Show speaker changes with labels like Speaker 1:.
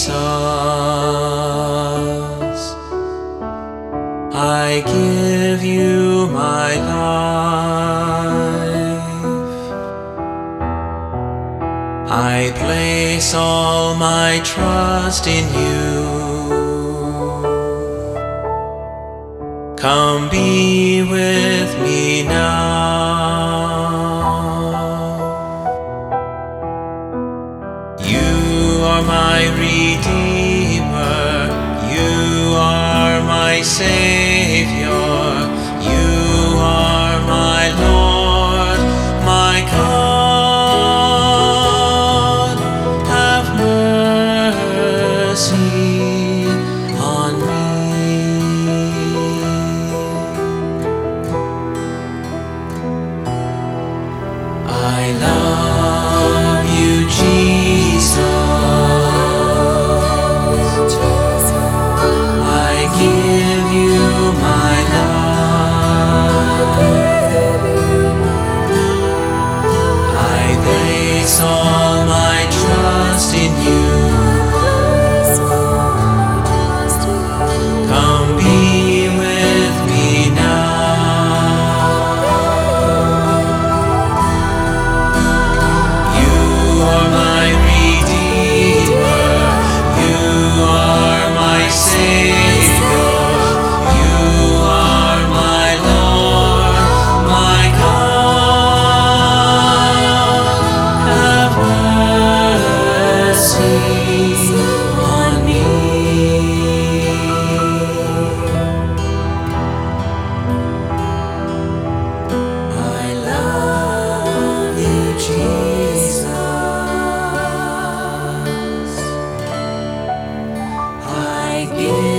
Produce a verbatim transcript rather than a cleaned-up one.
Speaker 1: Jesus, I give you my life. I place all my trust in you. Come be with me now. You are my Redeemer, you are my Savior, you are my Lord, my God. Have mercy on me. I love you, Jesus. I give you my life. I place all my trust in you. Come be with me now. You are my Redeemer, you are my Savior, you are my Lord, my God. Have mercy on me. I love you, Jesus. I give